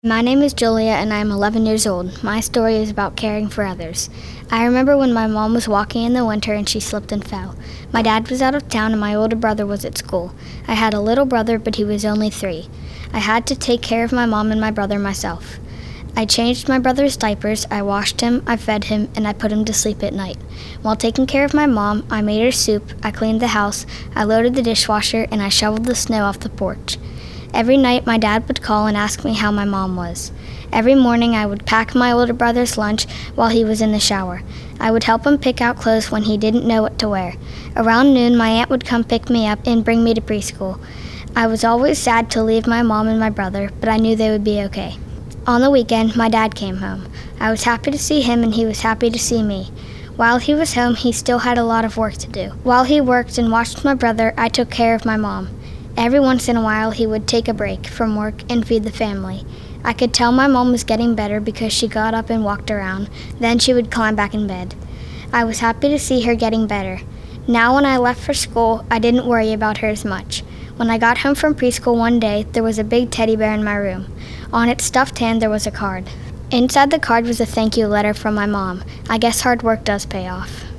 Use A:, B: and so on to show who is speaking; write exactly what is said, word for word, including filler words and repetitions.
A: My name is Julia and I am eleven years old. My story is about caring for others. I remember when my mom was walking in the winter and she slipped and fell. My dad was out of town and my older brother was at school. I had a little brother, but he was only three. I had to take care of my mom and my brother myself. I changed my brother's diapers, I washed him, I fed him, and I put him to sleep at night. While taking care of my mom, I made her soup, I cleaned the house, I loaded the dishwasher, and I shoveled the snow off the porch. Every night, my dad would call and ask me how my mom was. Every morning, I would pack my older brother's lunch while he was in the shower. I would help him pick out clothes when he didn't know what to wear. Around noon, my aunt would come pick me up and bring me to preschool. I was always sad to leave my mom and my brother, but I knew they would be okay. On the weekend, my dad came home. I was happy to see him and he was happy to see me. While he was home, he still had a lot of work to do. While he worked and watched my brother, I took care of my mom. Every once in a while, he would take a break from work and feed the family. I could tell my mom was getting better because she got up and walked around. Then she would climb back in bed. I was happy to see her getting better. Now when I left for school, I didn't worry about her as much. When I got home from preschool one day, there was a big teddy bear in my room. On its stuffed hand, there was a card. Inside the card was a thank you letter from my mom. I guess hard work does pay off.